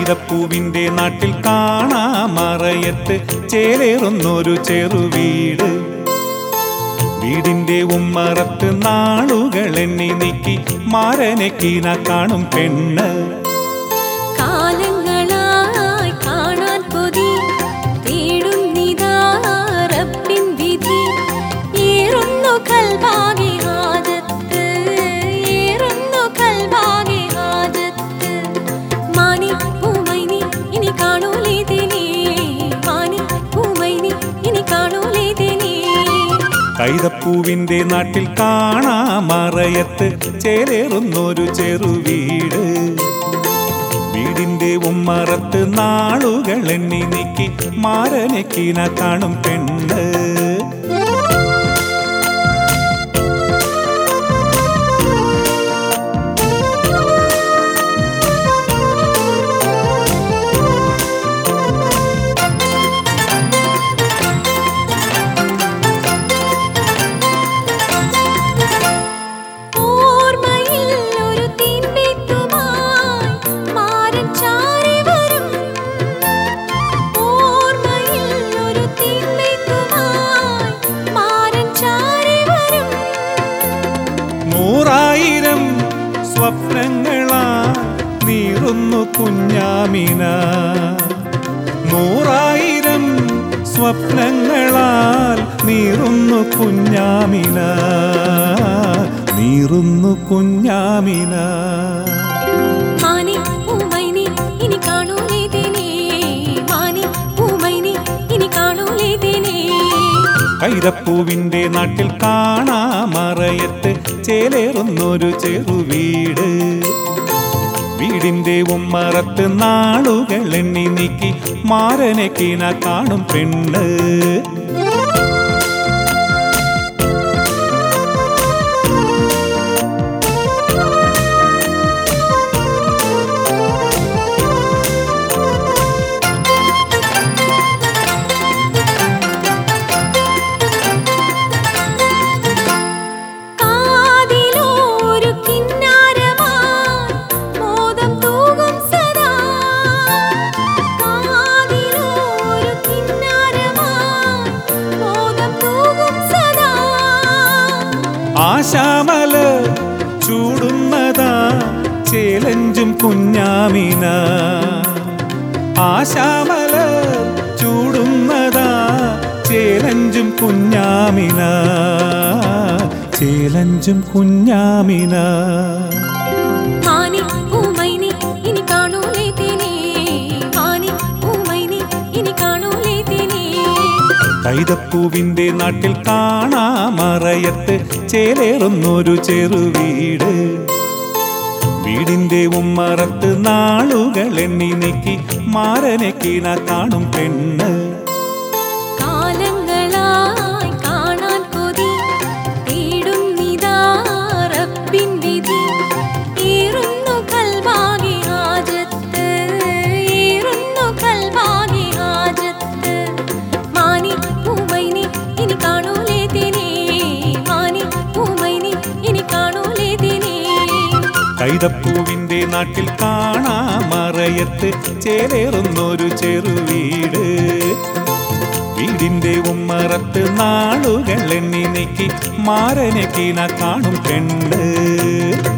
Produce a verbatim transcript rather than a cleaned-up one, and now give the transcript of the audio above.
കൈതപ്പൂവിൻ്റെ നാട്ടിൽ കാണാമറയത്ത് ചേലേറുന്നൊരു ചെറുവീട്. വീടിൻ്റെ ഉമ്മറത്ത് നാളുകൾ എണ്ണി നീക്കി മാരനെ കീന കാണും പെണ്ണ്. കാലങ്ങളായി കാണാൻ കൊതി തേടുന്നിതാ റബ്ബിൻ വിധി. ഏറുന്നു കൽബാകെ ഹാജത്ത്, ഏറുന്നു കൽബാകെ ഹാജത്ത്. മാനി പൂമൈനി ഇനി കാണൂലേ തേനേ, മാനി പൂമൈനി ഇനി കാണൂലേ തേനേ. കൈതപ്പൂവിൻ്റെ നാട്ടിൽ കാണാമറയത്ത് ചേലേറുന്നൊരു ചെറുവീട്. വീടിൻ്റെ ഉമ്മറത്ത് നാളുകൾ എണ്ണി നീക്കി മാരനെ കീന കാണും പെണ്ണ്. നൂറായിരം സ്വപ്നങ്ങളാ നീറുന്നു കുഞ്ഞാമിന, നൂറായിരം സ്വപ്നങ്ങളാൽ നീറുന്നു കുഞ്ഞാമിന, നീറുന്നു കുഞ്ഞാമിന. മാനി പൂമൈനി ഇനി കാണൂലേ തേനേ, മാനി പൂമൈനി ഇനി കാണൂലേ തേനേ. കൈതപ്പൂവിൻ്റെ നാട്ടിൽ കാണാമറയത്ത് ചേലേറുന്നൊരു ചെറുവീട്. വീടിൻ്റെ ഉമ്മറത്ത് നാളുകൾ എണ്ണി നീക്കി മാരനെ കീന കാണും പെണ്ണ്. ആശാമല ചൂടുന്നതാ ചേലഞ്ചും കുഞ്ഞാമിന, ആശാമല ചൂടുന്നതാ ചേലഞ്ചും കുഞ്ഞാമിന, ചേലഞ്ചും കുഞ്ഞാമിന. മാനി പൂമൈനി ഇനി കാണൂലേ തേനേ, മാനി പൂമൈനി ഇനി കാണൂലേ തേനേ. കൈതപ്പൂവിൻ്റെ നാട്ടിൽ കാണാമറയത്ത് ചേലേറുന്നൊരു ചെറുവീട്. വീടിൻ്റെ ഉമ്മറത്ത് നാളുകൾ എണ്ണി നീക്കി മാരനെ കീന കാണും പെണ്ണ്. കാലങ്ങളായി കാണാൻ കൊതി തേടുന്നിതാ റബ്ബിൻ വിധി. ഏറുന്നു കൽബാകെ ഹാജത്ത്, ഏറുന്നു കൽബാകെ ഹാജത്ത്. മാനി പൂമൈനി ഇനി കാണൂലേ തേനേ, മാനി പൂമൈനി ഇനി കാണൂലേ തേനേ. കൈതപ്പൂവിൻ്റെ നാട്ടിൽ കാണാമറയത്ത് ചേലേറുന്നൊരു ചെറുവീട്. വീടിൻ്റെ ഉമ്മറത്ത് നാളുകൾ എണ്ണി നീക്കി മാരനെ കീന കാണും പെണ്ണ്.